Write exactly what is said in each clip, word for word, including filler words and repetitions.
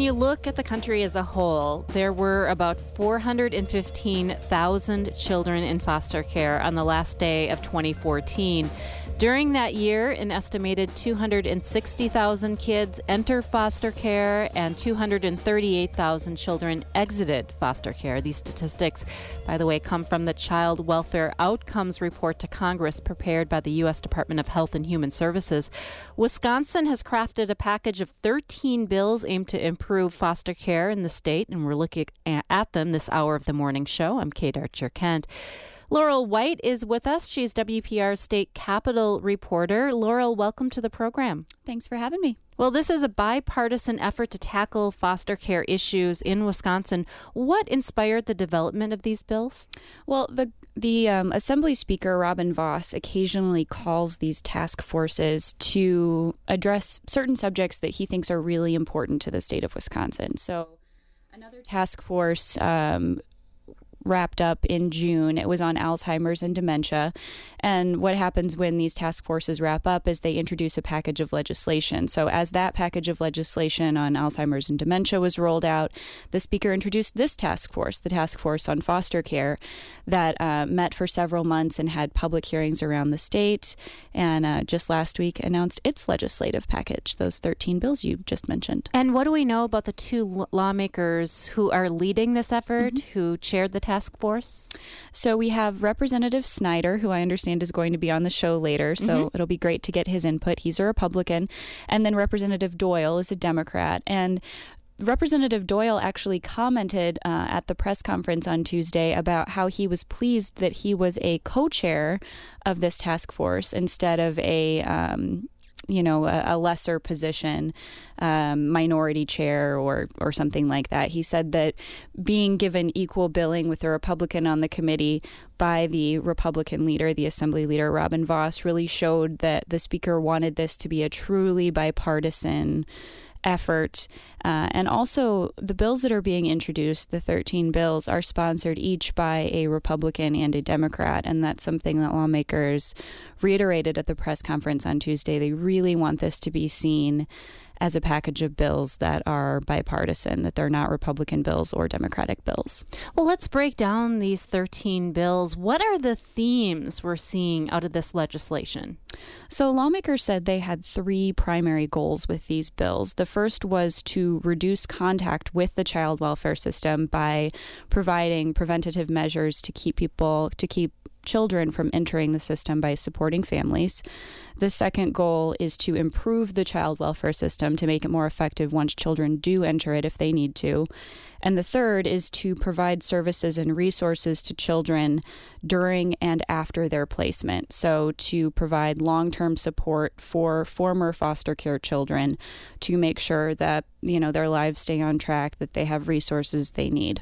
you look at the country as a whole, there were about four hundred fifteen thousand children in foster care on the last day of twenty fourteen. During that year, an estimated two hundred sixty thousand kids entered foster care and two hundred thirty-eight thousand children exited foster care. These statistics, by the way, come from the Child Welfare Outcomes Report to Congress prepared by the U S Department of Health and Human Services. Wisconsin has crafted a package of thirteen bills aimed to improve foster care in the state, and we're looking at them this hour of the morning show. I'm Kate Archer-Kent. Laurel White is with us. She's W P R's state capitol reporter. Laurel, welcome to the program. Thanks for having me. Well, this is a bipartisan effort to tackle foster care issues in Wisconsin. What inspired the development of these bills? Well, the the um, Assembly Speaker, Robin Vos, occasionally calls these task forces to address certain subjects that he thinks are really important to the state of Wisconsin. So another task force um wrapped up in June. It was on Alzheimer's and dementia. And what happens when these task forces wrap up is they introduce a package of legislation. So as that package of legislation on Alzheimer's and dementia was rolled out, the Speaker introduced this task force, the Task Force on Foster Care, that uh, met for several months and had public hearings around the state, and uh, just last week announced its legislative package, those thirteen bills you just mentioned. And what do we know about the two lawmakers who are leading this effort, mm-hmm. who chaired the task force? So we have Representative Snyder, who I understand is going to be on the show later, so mm-hmm. it'll be great to get his input. He's a Republican. And then Representative Doyle is a Democrat. And Representative Doyle actually commented uh, at the press conference on Tuesday about how he was pleased that he was a co-chair of this task force instead of a um, you know, a, a lesser position, um, minority chair or or something like that. He said that being given equal billing with a Republican on the committee by the Republican leader, the Assembly Leader, Robin Vos, really showed that the Speaker wanted this to be a truly bipartisan effort. Uh, and also, the bills that are being introduced, the thirteen bills, are sponsored each by a Republican and a Democrat. And that's something that lawmakers reiterated at the press conference on Tuesday. They really want this to be seen as a package of bills that are bipartisan, that they're not Republican bills or Democratic bills. Well, let's break down these thirteen bills. What are the themes we're seeing out of this legislation? So lawmakers said they had three primary goals with these bills. The first was to reduce contact with the child welfare system by providing preventative measures to keep people, to keep children from entering the system by supporting families. The second goal is to improve the child welfare system to make it more effective once children do enter it if they need to. And the third is to provide services and resources to children during and after their placement. So to provide long-term support for former foster care children to make sure that, you know, their lives stay on track, that they have resources they need.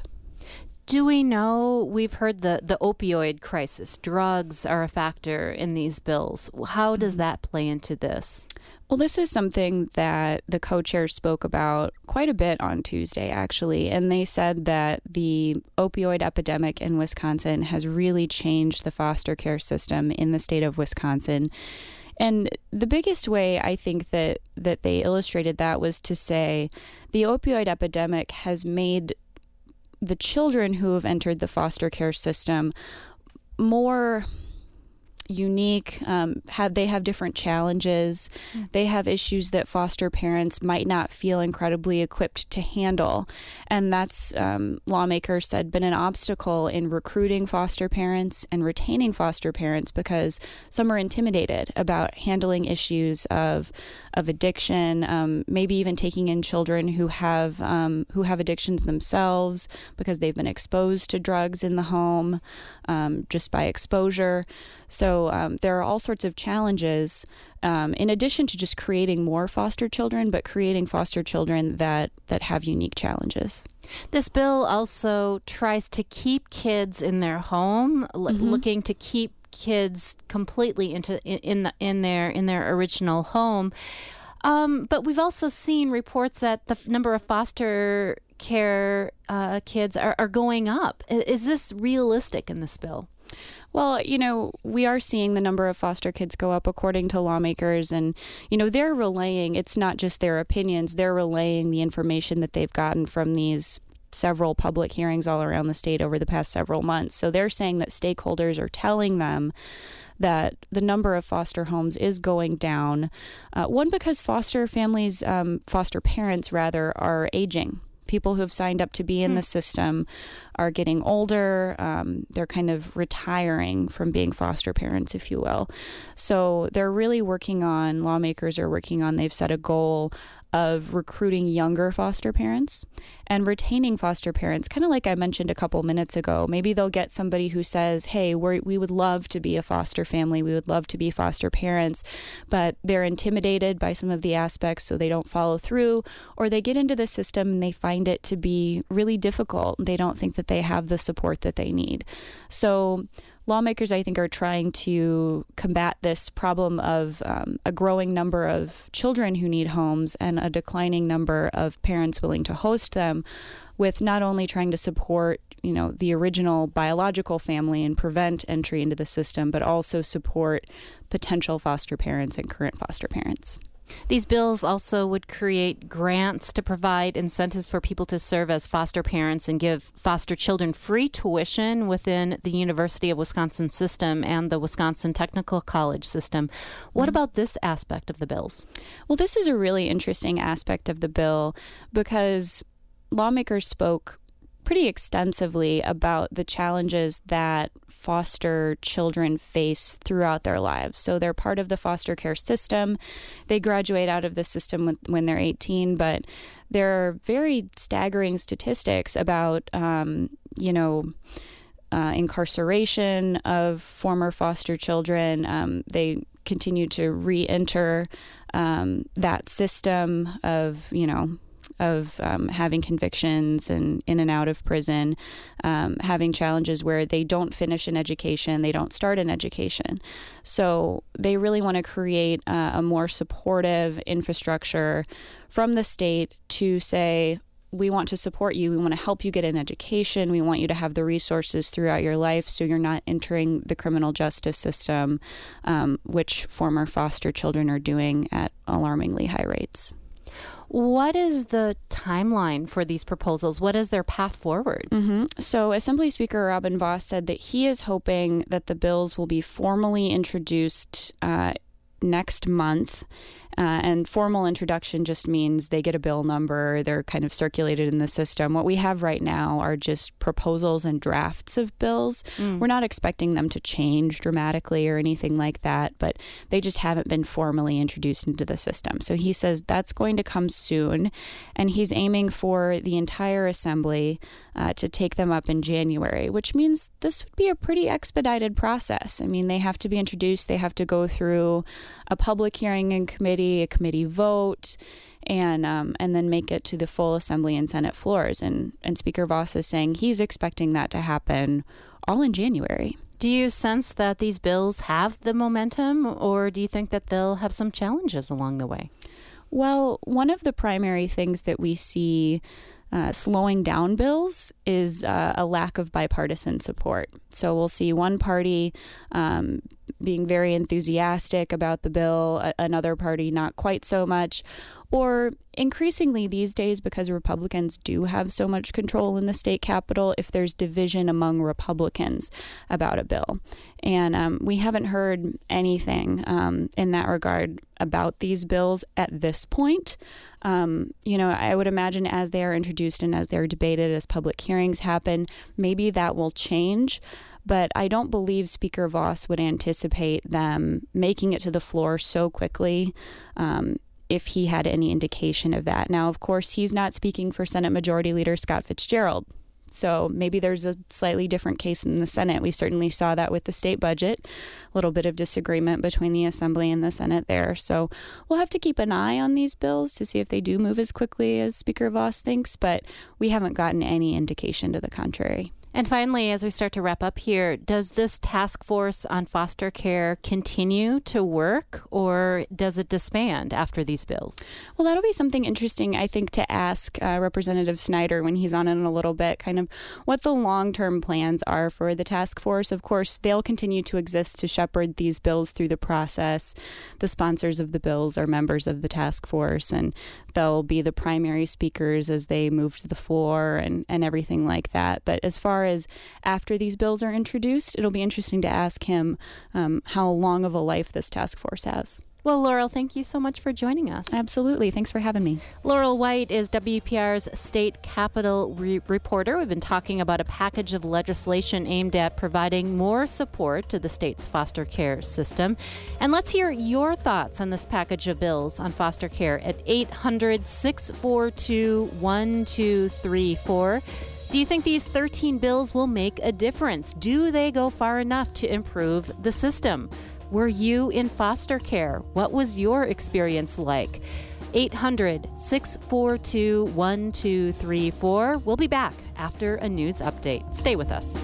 Do we know, we've heard the, the opioid crisis, drugs are a factor in these bills. How does that play into this? Well, this is something that the co-chairs spoke about quite a bit on Tuesday, actually, and they said that the opioid epidemic in Wisconsin has really changed the foster care system in the state of Wisconsin. And the biggest way I think that, that they illustrated that was to say the opioid epidemic has made the children who have entered the foster care system more unique. Um, have they have different challenges. Mm. They have issues that foster parents might not feel incredibly equipped to handle. And that's, um, lawmakers said, been an obstacle in recruiting foster parents and retaining foster parents because some are intimidated about handling issues of of addiction, um, maybe even taking in children who have um, who have addictions themselves because they've been exposed to drugs in the home um, just by exposure. So um, there are all sorts of challenges um, in addition to just creating more foster children, but creating foster children that, that have unique challenges. This bill also tries to keep kids in their home, l- mm-hmm. looking to keep kids completely into in in, the, in their in their original home. Um, but we've also seen reports that the f- number of foster care uh, kids are, are going up. Is this realistic in this bill? Well, you know, we are seeing the number of foster kids go up according to lawmakers. And, you know, they're relaying, it's not just their opinions, they're relaying the information that they've gotten from these several public hearings all around the state over the past several months. So they're saying that stakeholders are telling them that the number of foster homes is going down. Uh, one, because foster families, um, foster parents rather, are aging. People who have signed up to be in the system are getting older. Um, they're kind of retiring from being foster parents, if you will. So they're really working on, lawmakers are working on, they've set a goal of recruiting younger foster parents and retaining foster parents, kind of like I mentioned a couple minutes ago. Maybe they'll get somebody who says, hey, we're, we would love to be a foster family. We would love to be foster parents, but they're intimidated by some of the aspects, so they don't follow through, or they get into the system and they find it to be really difficult. They don't think that they have the support that they need. So lawmakers, I think, are trying to combat this problem of um, a growing number of children who need homes and a declining number of parents willing to host them, with not only trying to support, you know, the original biological family and prevent entry into the system, but also support potential foster parents and current foster parents. These bills also would create grants to provide incentives for people to serve as foster parents and give foster children free tuition within the University of Wisconsin system and the Wisconsin Technical College system. What mm-hmm. about this aspect of the bills? Well, this is a really interesting aspect of the bill because lawmakers spoke pretty extensively about the challenges that foster children face throughout their lives. So they're part of the foster care system. They graduate out of the system when they're eighteen, but there are very staggering statistics about, um, you know, uh, incarceration of former foster children. Um, they continue to re-enter um, that system of, you know, of um, having convictions and in and out of prison, um, having challenges where they don't finish an education, they don't start an education. So they really want to create uh, a more supportive infrastructure from the state to say, we want to support you, we want to help you get an education, we want you to have the resources throughout your life so you're not entering the criminal justice system, um, which former foster children are doing at alarmingly high rates. What is the timeline for these proposals? What is their path forward? Mm-hmm. So Assembly Speaker Robin Vos said that he is hoping that the bills will be formally introduced uh, next month. Uh, and formal introduction just means they get a bill number, they're kind of circulated in the system. What we have right now are just proposals and drafts of bills. Mm. We're not expecting them to change dramatically or anything like that, but they just haven't been formally introduced into the system. So he says that's going to come soon, and he's aiming for the entire assembly uh, to take them up in January, which means this would be a pretty expedited process. I mean, they have to be introduced, they have to go through a public hearing in committee, a committee vote, and um, and then make it to the full Assembly and Senate floors. And, and Speaker Vos is saying he's expecting that to happen all in January. Do you sense that these bills have the momentum, or do you think that they'll have some challenges along the way? Well, one of the primary things that we see Uh, slowing down bills is uh, a lack of bipartisan support. So we'll see one party um, being very enthusiastic about the bill, a- another party not quite so much, or increasingly these days, because Republicans do have so much control in the state capitol, if there's division among Republicans about a bill. And um, we haven't heard anything um, in that regard about these bills at this point. Um, you know, I would imagine as they are introduced and as they're debated, as public hearings happen, maybe that will change. But I don't believe Speaker Vos would anticipate them making it to the floor so quickly um, if he had any indication of that. Now, of course, he's not speaking for Senate Majority Leader Scott Fitzgerald. So maybe there's a slightly different case in the Senate. We certainly saw that with the state budget, a little bit of disagreement between the Assembly and the Senate there. So we'll have to keep an eye on these bills to see if they do move as quickly as Speaker Vos thinks, but we haven't gotten any indication to the contrary. And finally, as we start to wrap up here, does this task force on foster care continue to work, or does it disband after these bills? Well, that'll be something interesting, I think, to ask uh, Representative Snyder when he's on in a little bit, kind of what the long-term plans are for the task force. Of course, they'll continue to exist to shepherd these bills through the process. The sponsors of the bills are members of the task force, and they'll be the primary speakers as they move to the floor and, and everything like that. But as far as after these bills are introduced, it'll be interesting to ask him um, how long of a life this task force has. Well, Laurel, thank you so much for joining us. Absolutely. Thanks for having me. Laurel White is W P R's state capitol re- reporter. We've been talking about a package of legislation aimed at providing more support to the state's foster care system. And let's hear your thoughts on this package of bills on foster care at eight hundred, six four two, one two three four. Do you think these thirteen bills will make a difference? Do they go far enough to improve the system? Were you in foster care? What was your experience like? eight hundred, six four two, one two three four. We'll be back after a news update. Stay with us.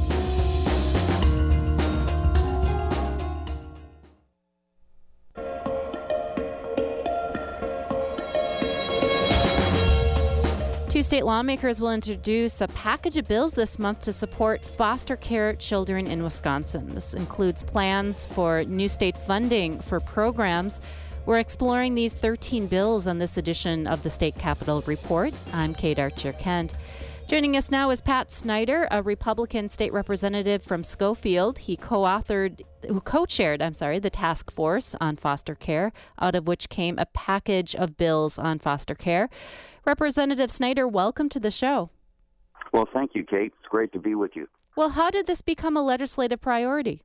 Two state lawmakers will introduce a package of bills this month to support foster care children in Wisconsin. This includes plans for new state funding for programs. We're exploring these thirteen bills on this edition of the State Capitol Report. I'm Kate Archer-Kent. Joining us now is Pat Snyder, a Republican state representative from Schofield. He co-authored, co-chaired, I'm sorry, the task force on foster care, out of which came a package of bills on foster care. Representative Snyder, welcome to the show. Well, thank you, Kate. It's great to be with you. Well, how did this become a legislative priority?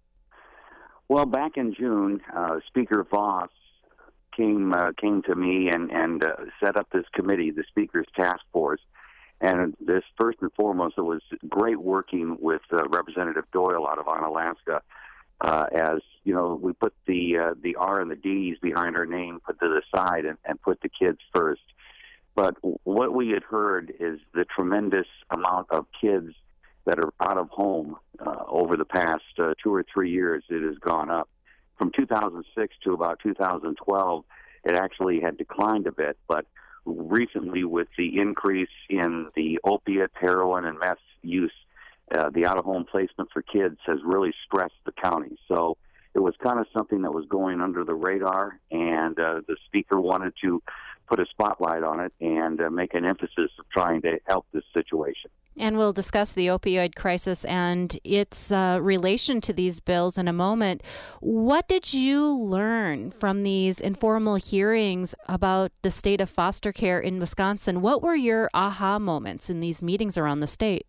Well, back in June, uh, Speaker Voss came uh, came to me and, and uh, set up this committee, the Speaker's Task Force. And this, first and foremost, it was great working with uh, Representative Doyle out of Onalaska. Uh, as, you know, we put the uh, the R and the D's behind our name, put to the side, and, and put the kids first. But what we had heard is the tremendous amount of kids that are out of home uh, over the past uh, two or three years. It has gone up. From two thousand six to about two thousand twelve, it actually had declined a bit. But recently, with the increase in the opiate, heroin, and meth use, uh, the out-of-home placement for kids has really stressed the county. So it was kind of something that was going under the radar, and uh, the speaker wanted to put a spotlight on it and uh, make an emphasis of trying to help this situation. And we'll discuss the opioid crisis and its uh, relation to these bills in a moment. What did you learn from these informal hearings about the state of foster care in Wisconsin? What were your aha moments in these meetings around the state?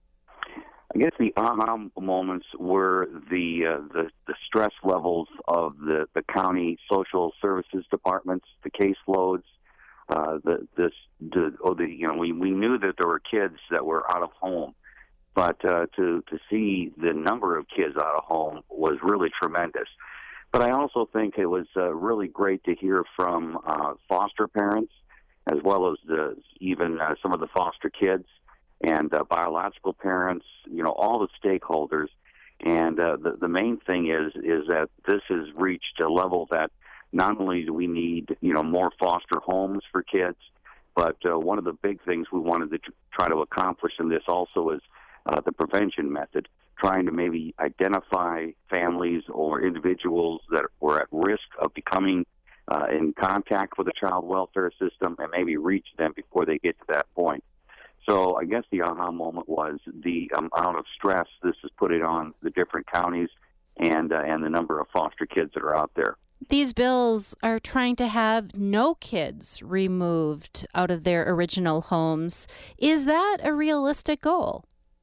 I guess the aha moments were the uh, the, the stress levels of the, the county social services departments, the caseloads. Uh, the this the, oh, the you know we, we knew that there were kids that were out of home, but uh, to to see the number of kids out of home was really tremendous. But I also think it was uh, really great to hear from uh, foster parents, as well as the, even uh, some of the foster kids and uh, biological parents. You know, all the stakeholders. And uh, the the main thing is is that this has reached a level that not only do we need, you know, more foster homes for kids, but uh, one of the big things we wanted to try to accomplish in this also is uh, the prevention method, trying to maybe identify families or individuals that were at risk of becoming uh, in contact with the child welfare system and maybe reach them before they get to that point. So I guess the aha moment was the amount of stress this is putting on the different counties and uh, and the number of foster kids that are out there. These bills are trying to have no kids removed out of their original homes. Is that a realistic goal?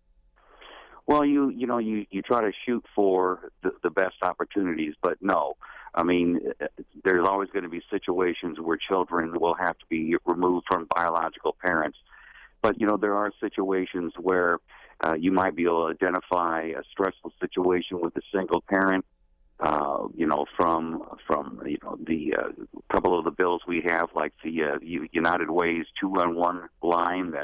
Well, you you know, you, you try to shoot for the, the best opportunities, but no. I mean, there's always going to be situations where children will have to be removed from biological parents. But, you know, there are situations where uh, you might be able to identify a stressful situation with a single parent. Uh, you know, from from you know the uh, couple of the bills we have, like the uh, United Way's two one one line that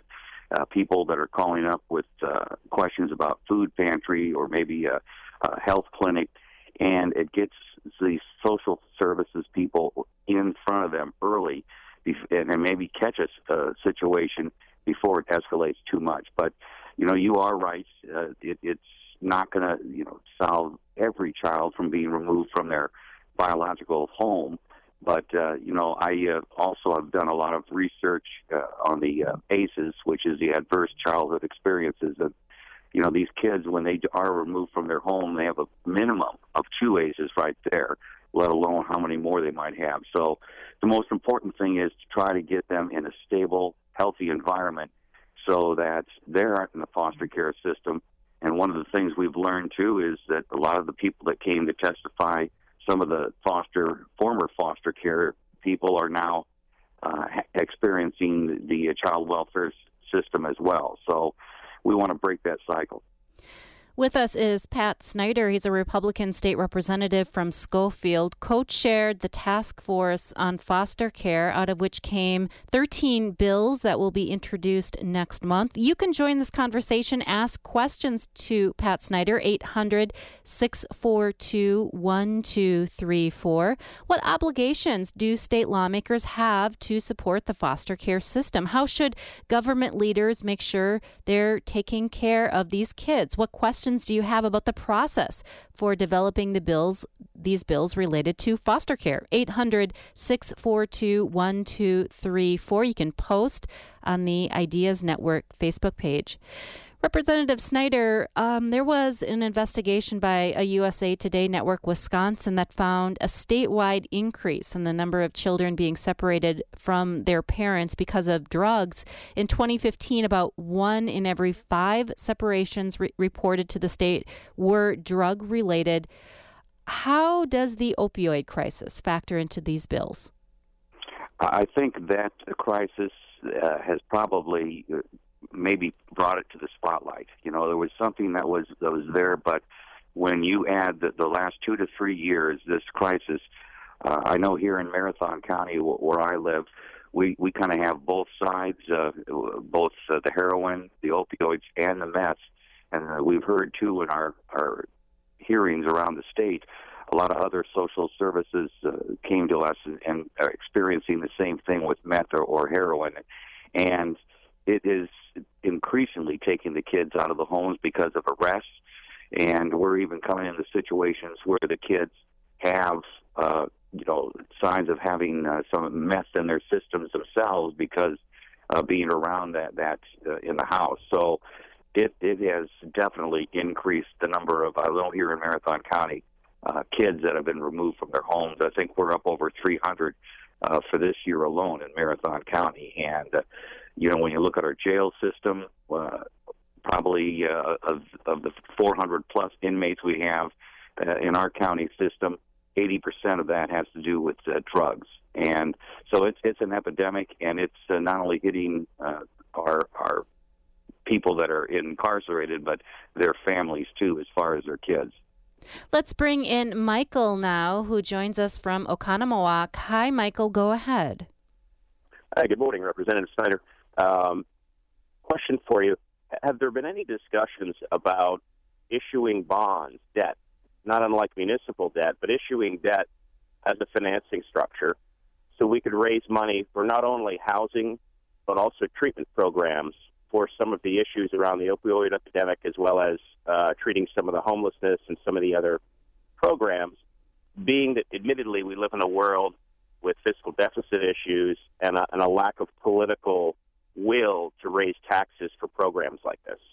uh, people that are calling up with uh, questions about food pantry or maybe a, a health clinic, and it gets these social services people in front of them early and maybe catch a uh, situation before it escalates too much. But, you know, you are right. Uh, it, it's not going to, you know, solve every child from being removed from their biological home. But, uh, you know, I uh, also have done a lot of research uh, on the uh, A C Es, which is the Adverse Childhood Experiences. And, you know, these kids, when they are removed from their home, they have a minimum of two A C Es right there, let alone how many more they might have. So the most important thing is to try to get them in a stable, healthy environment so that they're in the foster care system. And one of the things we've learned, too, is that a lot of the people that came to testify, some of the foster, former foster care people are now uh, experiencing the child welfare system as well. So we want to break that cycle. With us is Pat Snyder. He's a Republican state representative from Schofield, co-chaired the task force on foster care, out of which came thirteen bills that will be introduced next month. You can join this conversation, ask questions to Pat Snyder, eight hundred, six four two, one two three four. What obligations do state lawmakers have to support the foster care system? How should government leaders make sure they're taking care of these kids? What questions do you have about the process for developing the bills, these bills related to foster care? eight hundred, six four two, one two three four. You can post on the Ideas Network Facebook page. Representative Snyder, um, there was an investigation by a U S A Today Network Wisconsin that found a statewide increase in the number of children being separated from their parents because of drugs. In twenty fifteen, about one in every five separations re- reported to the state were drug-related. How does the opioid crisis factor into these bills? I think that crisis uh, has probably Uh, maybe brought it to the spotlight. You know, there was something that was that was there, but when you add the, the last two to three years, this crisis, uh, I know here in Marathon County, w- where I live, we, we kind of have both sides, uh, both uh, the heroin, the opioids, and the meth. And uh, we've heard, too, in our, our hearings around the state, a lot of other social services uh, came to us and, and are experiencing the same thing with meth or, or heroin. And it is increasingly taking the kids out of the homes because of arrests, and we're even coming into situations where the kids have, uh, you know, signs of having uh, some meth in their systems themselves because of being around that that uh, in the house. So it it has definitely increased the number of, I know here in Marathon County, uh, kids that have been removed from their homes. I think we're up over three hundred uh, for this year alone in Marathon County, and uh, you know, when you look at our jail system, uh, probably uh, of, of the four hundred plus inmates we have uh, in our county system, eighty percent of that has to do with uh, drugs. And so it's it's an epidemic, and it's uh, not only hitting uh, our our people that are incarcerated, but their families, too, as far as their kids. Let's bring in Michael now, who joins us from Oconomowoc. Hi, Michael. Go ahead. Hi, good morning, Representative Snyder. Um, question for you. Have there been any discussions about issuing bonds, debt, not unlike municipal debt, but issuing debt as a financing structure so we could raise money for not only housing, but also treatment programs for some of the issues around the opioid epidemic, as well as uh, treating some of the homelessness and some of the other programs, being that admittedly we live in a world with fiscal deficit issues and a, and a lack of political will to raise taxes for programs like this?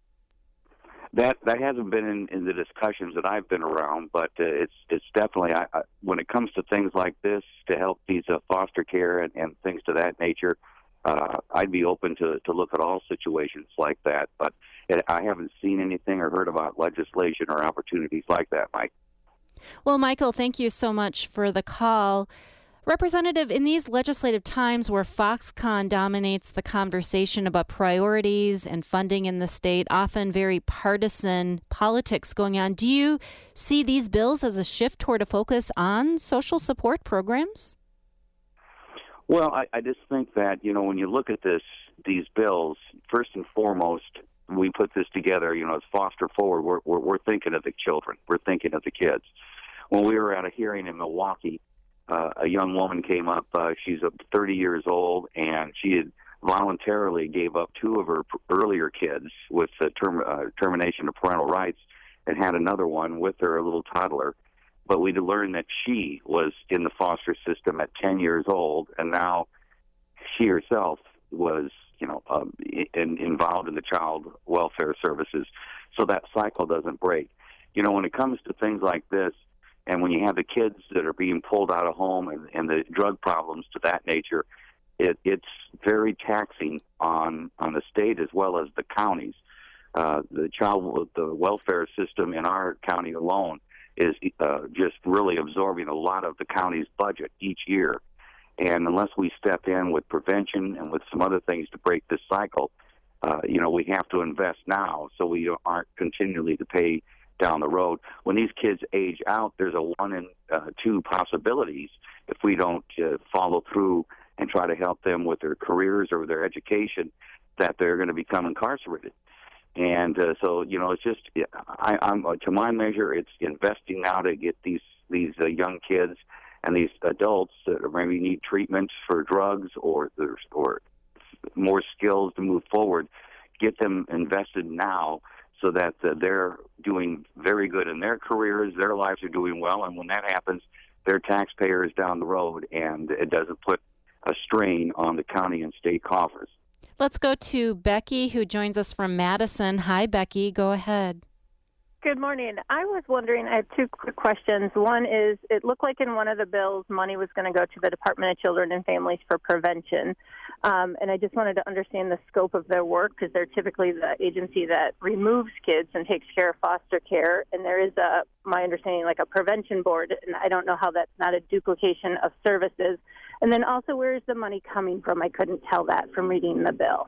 That that hasn't been in, in the discussions that I've been around, but uh, it's it's definitely, I, I, when it comes to things like this, to help these uh, foster care and, and things to that nature, uh, I'd be open to, to look at all situations like that. But it, I haven't seen anything or heard about legislation or opportunities like that, Mike. Well, Michael, thank you so much for the call. Representative, in these legislative times where Foxconn dominates the conversation about priorities and funding in the state, often very partisan politics going on, do you see these bills as a shift toward a focus on social support programs? Well, I, I just think that, you know, when you look at this, these bills, first and foremost, we put this together, you know, as Foster Forward, we're, we're, we're thinking of the children. We're thinking of the kids. When we were at a hearing in Milwaukee, uh, a young woman came up. Uh, she's thirty years old, and she had voluntarily gave up two of her earlier kids with the term, uh, termination of parental rights and had another one with her, a little toddler. But we learned that she was in the foster system at ten years old, and now she herself was, you know, um, in, involved in the child welfare services, so that cycle doesn't break. You know, when it comes to things like this, and when you have the kids that are being pulled out of home and, and the drug problems to that nature, it, it's very taxing on, on the state as well as the counties. Uh, the child the welfare system in our county alone is uh, just really absorbing a lot of the county's budget each year. And unless we step in with prevention and with some other things to break this cycle, uh, you know, we have to invest now so we aren't continually to pay down the road. When these kids age out, there's a one in uh, two possibilities if we don't uh, follow through and try to help them with their careers or their education, that they're going to become incarcerated. And uh, so, you know, it's just, I, I'm to my measure, it's investing now to get these these uh, young kids and these adults that maybe need treatments for drugs or or more skills to move forward, get them invested now so that uh, they're doing very good in their careers, their lives are doing well, and when that happens, they're taxpayers down the road, and it doesn't put a strain on the county and state coffers. Let's go to Becky, who joins us from Madison. Hi, Becky. Go ahead. Good morning. I was wondering, I have two quick questions. One is, it looked like in one of the bills, money was going to go to the Department of Children and Families for prevention. Um, and I just wanted to understand the scope of their work, because they're typically the agency that removes kids and takes care of foster care. And there is, a, my understanding, like a prevention board. And I don't know how that's not a duplication of services. And then also, where is the money coming from? I couldn't tell that from reading the bill.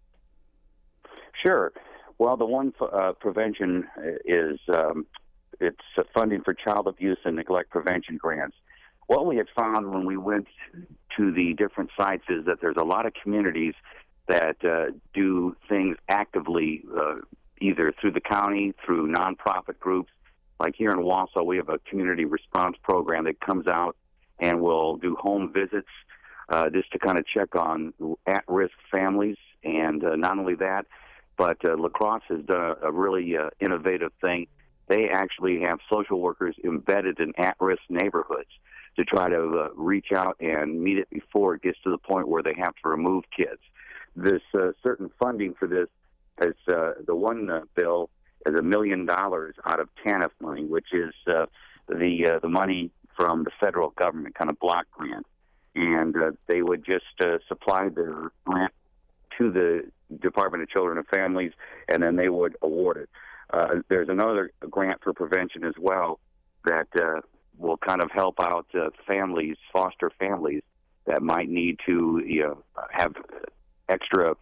Sure. Well, the one uh, prevention is um, it's uh, funding for child abuse and neglect prevention grants. What we had found when we went to the different sites is that there's a lot of communities that uh, do things actively, uh, either through the county, through nonprofit groups. Like here in Wausau, we have a community response program that comes out and will do home visits uh, just to kind of check on at-risk families. And uh, not only that, but uh, La Crosse has done a, a really uh, innovative thing. They actually have social workers embedded in at-risk neighborhoods to try to uh, reach out and meet it before it gets to the point where they have to remove kids. This uh, certain funding for this is uh, the one uh, bill is a million dollars out of TANF money, which is uh, the uh, the money from the federal government, kind of block grant. And uh, they would just uh, supply their grant to the Department of Children and Families, and then they would award it. Uh, there's another grant for prevention as well that uh, will kind of help out uh, families, foster families, that might need to you know, have extra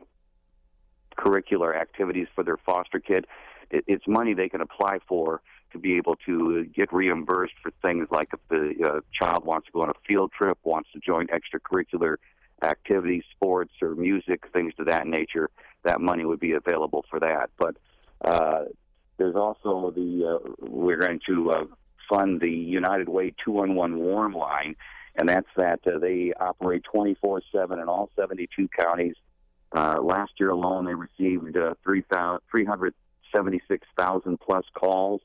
curricular activities for their foster kid. It, it's money they can apply for to be able to get reimbursed for things like if the uh, child wants to go on a field trip, wants to join extracurricular activities, sports or music, things to that nature, that money would be available for that. But uh, there's also the, uh, we're going to uh, fund the United Way two one one Warm Line, and that's that uh, they operate twenty-four seven in all seventy-two counties. Uh, last year alone, they received uh, three hundred seventy-six thousand plus calls,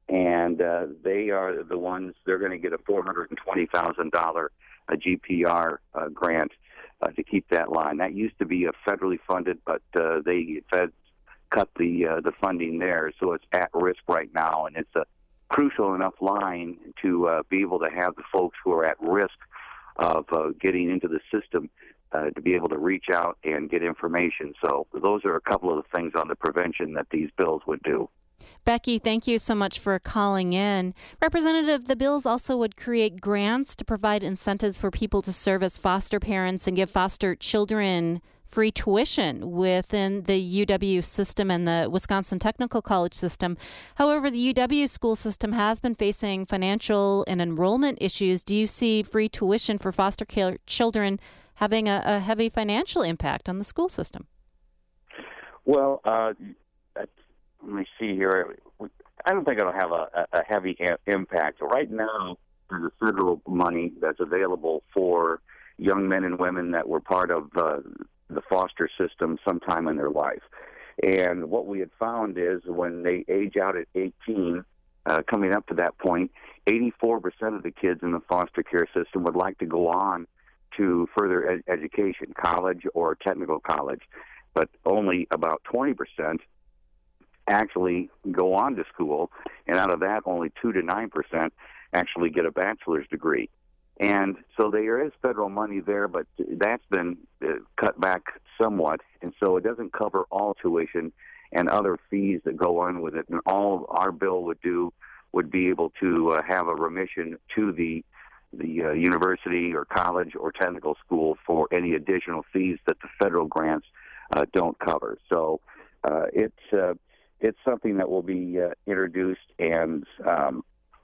and uh, they are the ones, they're going to get a four hundred twenty thousand dollars a G P R uh, grant uh, to keep that line. That used to be a federally funded, but uh, they Fed cut the uh, the funding there, so it's at risk right now, and it's a crucial enough line to uh, be able to have the folks who are at risk of uh, getting into the system uh, to be able to reach out and get information. So those are a couple of the things on the prevention that these bills would do. Becky, thank you so much for calling in. Representative, the bills also would create grants to provide incentives for people to serve as foster parents and give foster children free tuition within the U W system and the Wisconsin Technical College system. However, the U W school system has been facing financial and enrollment issues. Do you see free tuition for foster care children having a, a heavy financial impact on the school system. Well, uh, let me see here. I don't think it'll have a, a heavy a- impact. Right now, there's a federal money that's available for young men and women that were part of uh, the foster system sometime in their life. And what we had found is when they age out at eighteen, uh, coming up to that point, eighty-four percent of the kids in the foster care system would like to go on to further ed- education, college or technical college. But only about twenty percent actually go on to school, and out of that, only two to nine percent actually get a bachelor's degree. And so there is federal money there, but that's been uh, cut back somewhat, and so it doesn't cover all tuition and other fees that go on with it. And all our bill would do would be able to uh, have a remission to the the uh, university or college or technical school for any additional fees that the federal grants uh, don't cover. So uh, it's uh, it's something that will be uh, introduced, and um,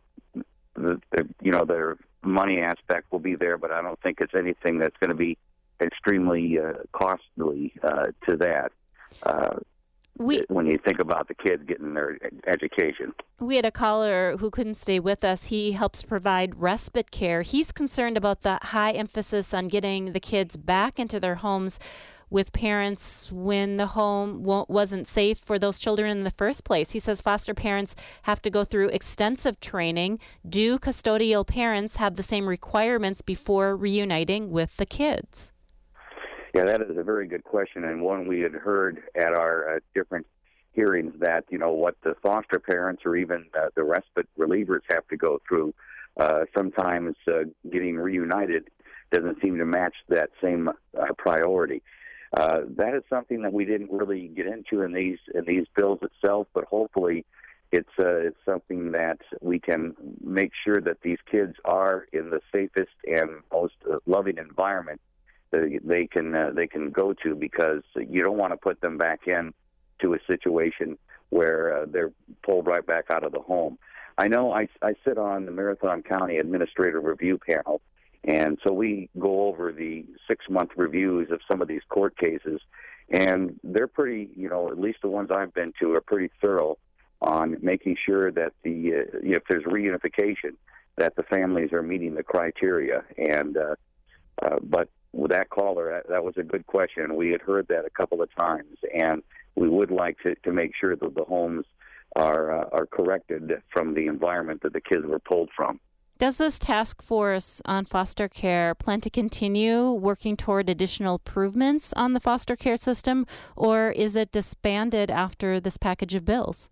the, the you know the money aspect will be there, but I don't think it's anything that's going to be extremely uh, costly uh, to that. Uh, we, when you think about the kids getting their education. We had a caller who couldn't stay with us. He helps provide respite care. He's concerned about the high emphasis on getting the kids back into their homes with parents when the home wasn't safe for those children in the first place. He says foster parents have to go through extensive training. Do custodial parents have the same requirements before reuniting with the kids? Yeah, that is a very good question, and one we had heard at our uh, different hearings that, you know, what the foster parents or even uh, the respite relievers have to go through. Uh, sometimes uh, getting reunited doesn't seem to match that same uh, priority. Uh, that is something that we didn't really get into in these in these bills itself, but hopefully it's uh, it's something that we can make sure that these kids are in the safest and most uh, loving environment that they can uh, they can go to, because you don't want to put them back in to a situation where uh, they're pulled right back out of the home. I know I, I sit on the Marathon County Administrative Review Panel, and so we go over the six-month reviews of some of these court cases, and they're pretty, you know, at least the ones I've been to are pretty thorough on making sure that the uh, if there's reunification, that the families are meeting the criteria. And uh, uh, but with that caller, that, that was a good question. We had heard that a couple of times, and we would like to, to make sure that the homes are uh, are corrected from the environment that the kids were pulled from. Does this task force on foster care plan to continue working toward additional improvements on the foster care system, or is it disbanded after this package of bills?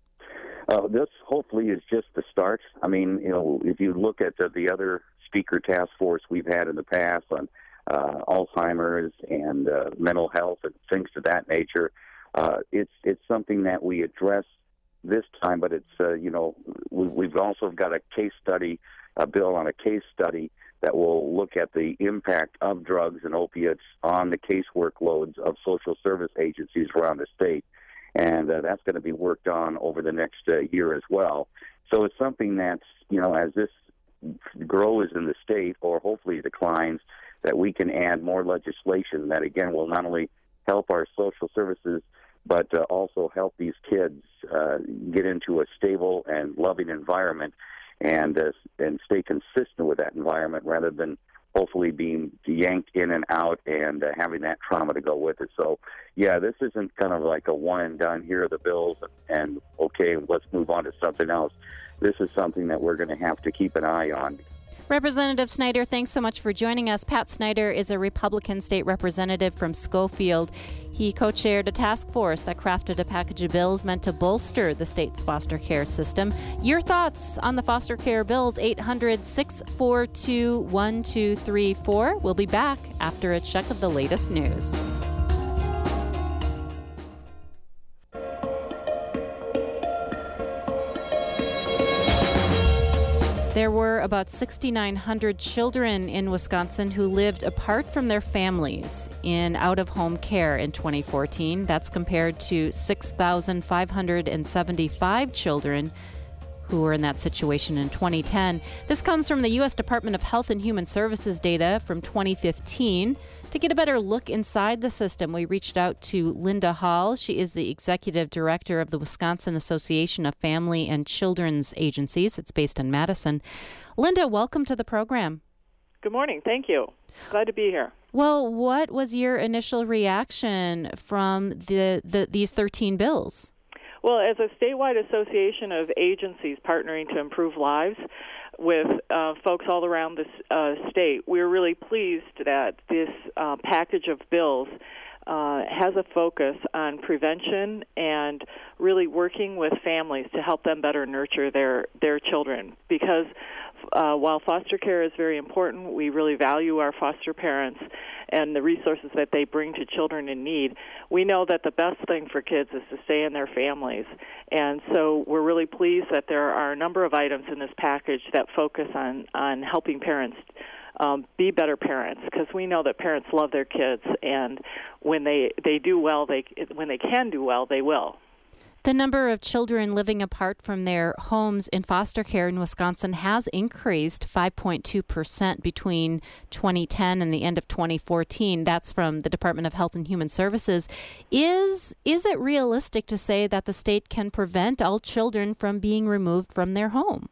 Uh, this hopefully is just the start. I mean, you know, if you look at the, the other speaker task force we've had in the past on uh, Alzheimer's and uh, mental health and things of that nature, uh, it's it's something that we address this time, but it's, uh, you know, we, we've also got a case study, a bill on a case study that will look at the impact of drugs and opiates on the case workloads of social service agencies around the state. And uh, that's going to be worked on over the next uh, year as well. So it's something that's, you know, as this grows in the state or hopefully declines, that we can add more legislation that, again, will not only help our social services but uh, also help these kids uh, get into a stable and loving environment and uh, and stay consistent with that environment rather than hopefully being yanked in and out and uh, having that trauma to go with it. So, yeah, this isn't kind of like a one and done, here are the bills, and, and okay, let's move on to something else. This is something that we're going to have to keep an eye on. Representative Snyder, thanks so much for joining us. Pat Snyder is a Republican state representative from Schofield. He co-chaired a task force that crafted a package of bills meant to bolster the state's foster care system. Your thoughts on the foster care bills, eight hundred, six four two, one two three four. We'll be back after a check of the latest news. There were about six thousand nine hundred children in Wisconsin who lived apart from their families in out-of-home care in twenty fourteen. That's compared to six thousand five hundred seventy-five children who were in that situation in twenty ten. This comes from the U S Department of Health and Human Services data from twenty fifteen. To get a better look inside the system, we reached out to Linda Hall. She is the executive director of the Wisconsin Association of Family and Children's Agencies. It's based in Madison. Linda, welcome to the program. Good morning. Thank you. Glad to be here. Well, what was your initial reaction from the, the these thirteen bills? Well, as a statewide association of agencies partnering to improve lives with uh, folks all around this uh, state, we're really pleased that this uh, package of bills uh, has a focus on prevention and really working with families to help them better nurture their, their children. Because uh, while foster care is very important, we really value our foster parents and the resources that they bring to children in need. We know that the best thing for kids is to stay in their families. And so we're really pleased that there are a number of items in this package that focus on, on helping parents um, be better parents, because we know that parents love their kids, and when they, they do well, they when they can do well, they will. The number of children living apart from their homes in foster care in Wisconsin has increased five point two percent between twenty ten and the end of twenty fourteen. That's from the Department of Health and Human Services. Is is it realistic to say that the state can prevent all children from being removed from their home?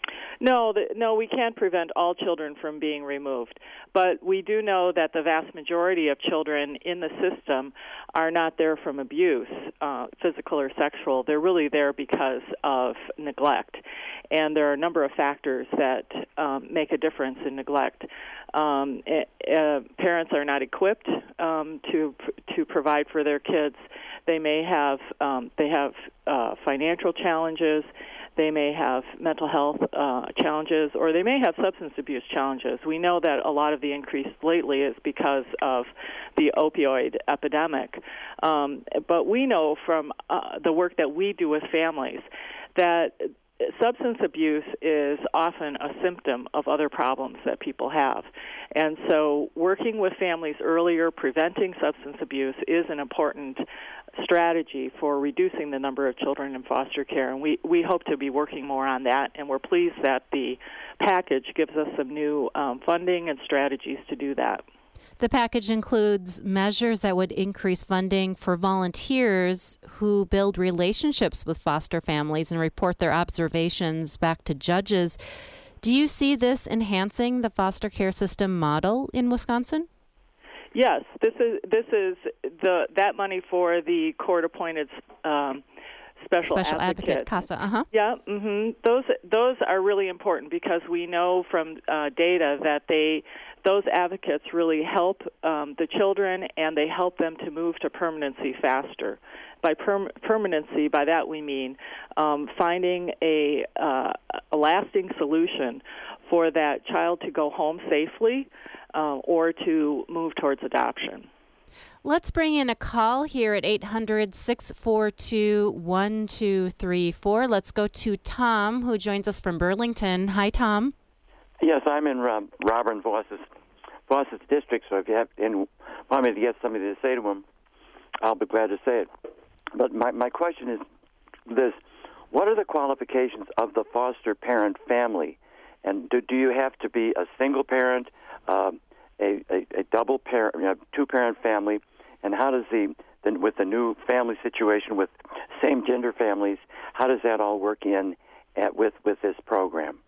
No, the, no, we can't prevent all children from being removed. But we do know that the vast majority of children in the system are not there from abuse, uh, physical or sexual. They're really there because of neglect. And there are a number of factors that um, make a difference in neglect. Um, uh, parents are not equipped um, to to provide for their kids. They may have um, they have uh, financial challenges. They may have mental health uh, challenges, or they may have substance abuse challenges. We know that a lot of the increase lately is because of the opioid epidemic. Um, but we know from uh, the work that we do with families that substance abuse is often a symptom of other problems that people have. And so working with families earlier, preventing substance abuse is an important strategy for reducing the number of children in foster care. And we, we hope to be working more on that, and we're pleased that the package gives us some new um, funding and strategies to do that. The package includes measures that would increase funding for volunteers who build relationships with foster families and report their observations back to judges. Do you see this enhancing the foster care system model in Wisconsin? Yes, this is this is the that money for the court-appointed um, special, special advocate, advocate CASA. Uh-huh. Yeah, mm-hmm. those those are really important because we know from uh, data that they those advocates really help um, the children, and they help them to move to permanency faster. By perm- permanency, by that we mean um, finding a, uh, a lasting solution for that child to go home safely uh, or to move towards adoption. Let's bring in a call here at eight hundred, six four two, one two three four. Let's go to Tom, who joins us from Burlington. Hi, Tom. Yes, I'm in Rob, Robert and Voss's, Voss's district, so if you have and want me to get somebody to say to him, I'll be glad to say it. But my, my question is this: what are the qualifications of the foster parent family? And do, do you have to be a single parent, um, a, a, a double parent, you know, two-parent family? And how does the, the with the new family situation with same-gender families, how does that all work in at, with with this program?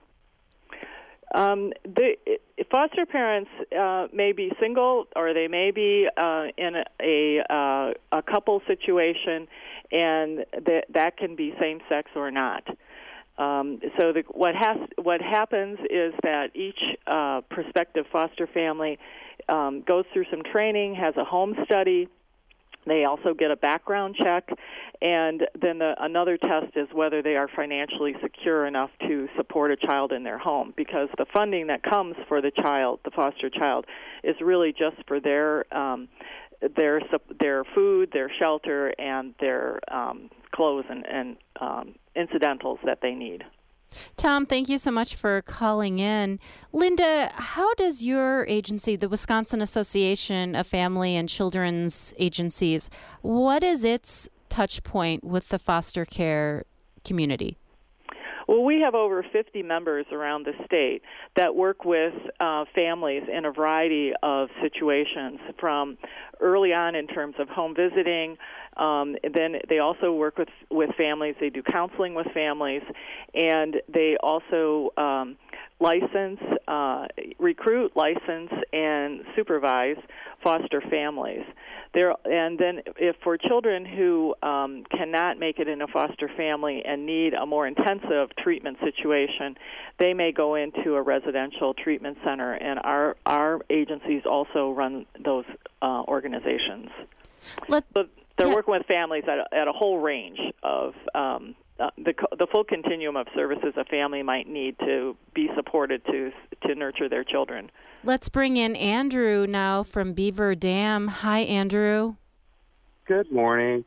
Um, the, foster parents uh, may be single, or they may be uh, in a a, uh, a couple situation, and that that can be same-sex or not. Um, so the, what has what happens is that each uh, prospective foster family um, goes through some training, has a home study. They also get a background check, and then the, another test is whether they are financially secure enough to support a child in their home, because the funding that comes for the child, the foster child, is really just for their um, their their food, their shelter, and their um, clothes and, and um, incidentals that they need. Tom, thank you so much for calling in. Linda, how does your agency, the Wisconsin Association of Family and Children's Agencies, what is its touch point with the foster care community? Well, we have over fifty members around the state that work with uh, families in a variety of situations, from early on in terms of home visiting. Um, then they also work with, with families. They do counseling with families, and they also um, license, uh, recruit, license, and supervise foster families. There, and then if for children who um, cannot make it in a foster family and need a more intensive treatment situation, they may go into a residential treatment center, and our, our agencies also run those uh, organizations. Let, but they're yeah. working with families at a, at a whole range of um, uh, the the full continuum of services a family might need to be supported to to nurture their children. Let's bring in Andrew now from Beaver Dam. Hi, Andrew. Good morning.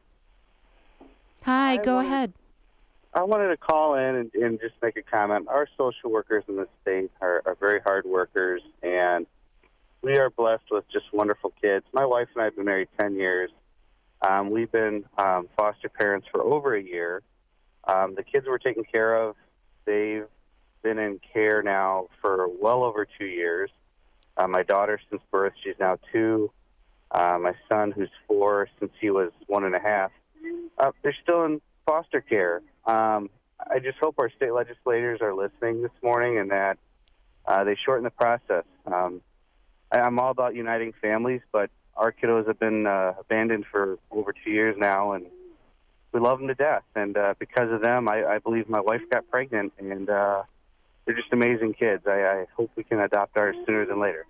Hi, I go wanted, ahead. I wanted to call in and, and just make a comment. Our social workers in the state are, are very hard workers, and we are blessed with just wonderful kids. My wife and I have been married ten years. Um, we've been um, foster parents for over a year. Um, the kids we're taking care of, they've been in care now for well over two years. Uh, my daughter, since birth, she's now two. Uh, my son, who's four, since he was one and a half. Uh, they're still in foster care. Um, I just hope our state legislators are listening this morning and that uh, they shorten the process. Um, I, I'm all about uniting families, but our kiddos have been uh, abandoned for over two years now, and we love them to death. And uh, because of them, I, I believe my wife got pregnant, and uh, they're just amazing kids. I, I hope we can adopt ours sooner than later.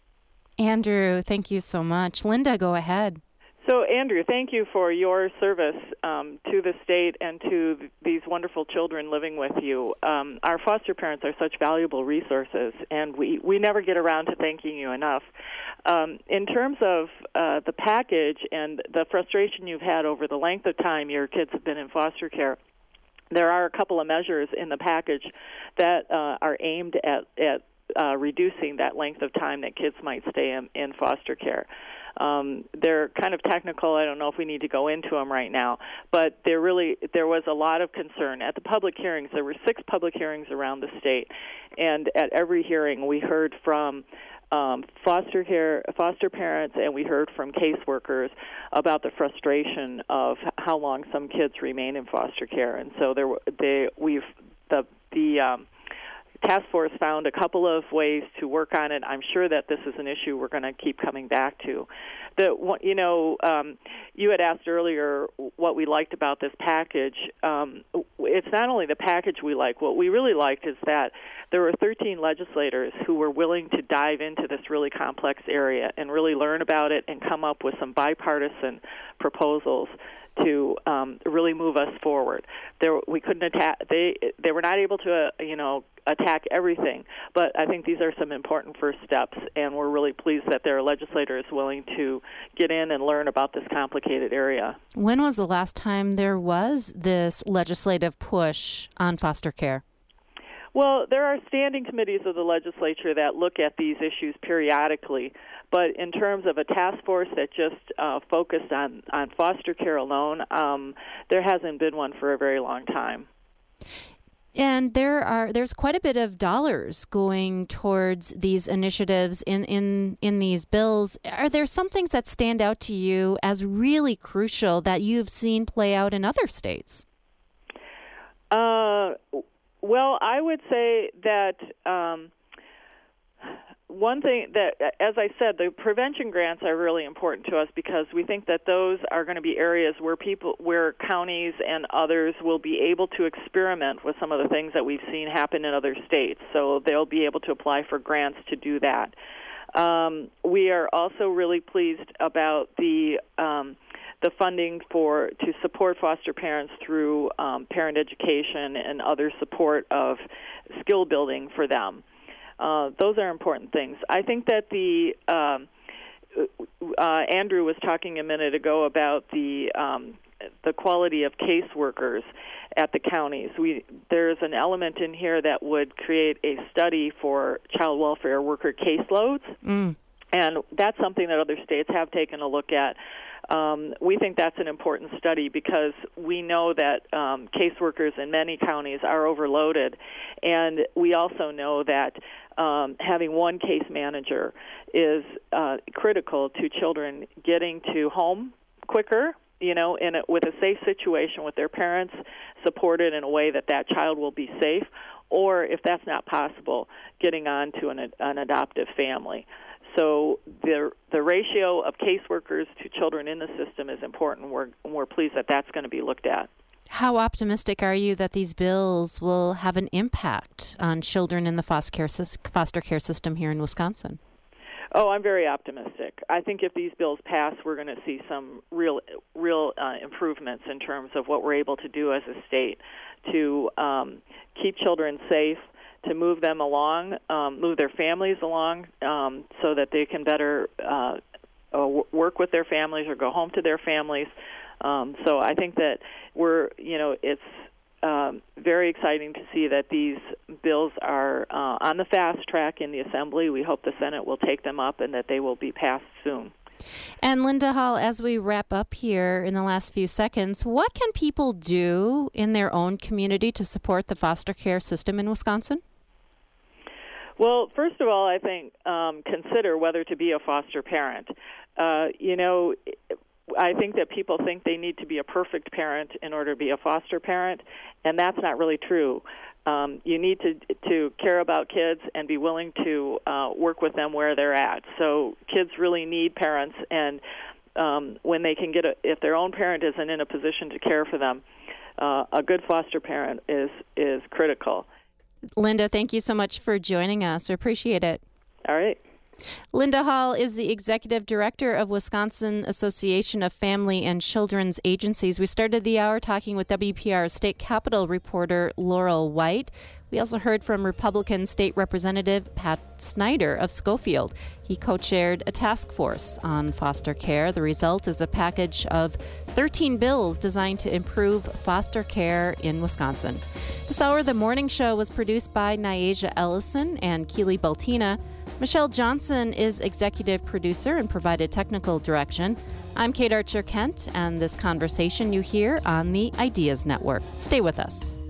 Andrew, thank you so much. Linda, go ahead. So, Andrew, thank you for your service um, to the state and to th- these wonderful children living with you. Um, our foster parents are such valuable resources, and we, we never get around to thanking you enough. Um, in terms of uh, the package and the frustration you've had over the length of time your kids have been in foster care, there are a couple of measures in the package that uh, are aimed at, at uh, reducing that length of time that kids might stay in, in foster care. Um, they're kind of technical. I don't know if we need to go into them right now, but there really there was a lot of concern at the public hearings. There were six public hearings around the state, and at every hearing we heard from um, foster care, foster parents, and we heard from caseworkers about the frustration of how long some kids remain in foster care. And so there, they we've the the um, task force found a couple of ways to work on it. I'm sure that this is an issue we're going to keep coming back to. The, you know, um, you had asked earlier what we liked about this package. Um, it's not only the package we like. What we really liked is that there were thirteen legislators who were willing to dive into this really complex area and really learn about it and come up with some bipartisan proposals to um, really move us forward. There, we couldn't attack. They they were not able to, uh, you know, attack everything, but I think these are some important first steps, and we're really pleased that there are legislators willing to get in and learn about this complicated area. When was the last time there was this legislative push on foster care? Well, there are standing committees of the legislature that look at these issues periodically, but in terms of a task force that just uh, focused on, on foster care alone, um, there hasn't been one for a very long time. And there are there's quite a bit of dollars going towards these initiatives in, in, in these bills. Are there some things that stand out to you as really crucial that you've seen play out in other states? Uh, well, I would say that um, one thing that, as I said, the prevention grants are really important to us because we think that those are going to be areas where people, where counties and others will be able to experiment with some of the things that we've seen happen in other states. So they'll be able to apply for grants to do that. Um, we are also really pleased about the um, the funding for to support foster parents through um, parent education and other support of skill building for them. Uh, those are important things. I think that the um, uh, Andrew was talking a minute ago about the um, the quality of caseworkers at the counties. We there's an element in here that would create a study for child welfare worker caseloads, mm. and that's something that other states have taken a look at. Um, we think that's an important study because we know that um, caseworkers in many counties are overloaded, and we also know that um, having one case manager is uh, critical to children getting to home quicker, you know, in a, with a safe situation with their parents, supported in a way that that child will be safe, or if that's not possible, getting on to an, an adoptive family. So the the ratio of caseworkers to children in the system is important. We're we're pleased that that's going to be looked at. How optimistic are you that these bills will have an impact on children in the foster care, foster care system here in Wisconsin? Oh, I'm very optimistic. I think if these bills pass, we're going to see some real real uh, improvements in terms of what we're able to do as a state to um, keep children safe, to move them along, um, move their families along, um, so that they can better uh, uh, work with their families or go home to their families. Um, so I think that we're, you know, it's um, very exciting to see that these bills are uh, on the fast track in the Assembly. We hope the Senate will take them up and that they will be passed soon. And Linda Hall, as we wrap up here in the last few seconds, what can people do in their own community to support the foster care system in Wisconsin? Well, first of all, I think um, consider whether to be a foster parent. Uh, you know, I think that people think they need to be a perfect parent in order to be a foster parent, and that's not really true. Um, you need to to care about kids and be willing to uh, work with them where they're at. So kids really need parents, and um, when they can get a, if their own parent isn't in a position to care for them, uh, a good foster parent is is critical. Linda, thank you so much for joining us. I appreciate it. All right. Linda Hall is the Executive Director of Wisconsin Association of Family and Children's Agencies. We started the hour talking with W P R State Capitol reporter Laurel White. We also heard from Republican State Representative Pat Snyder of Schofield. He co-chaired a task force on foster care. The result is a package of thirteen bills designed to improve foster care in Wisconsin. This hour, the morning show was produced by Nyasia Ellison and Keely Baltina. Michelle Johnson is executive producer and provided technical direction. I'm Kate Archer-Kent, and this conversation you hear on the Ideas Network. Stay with us.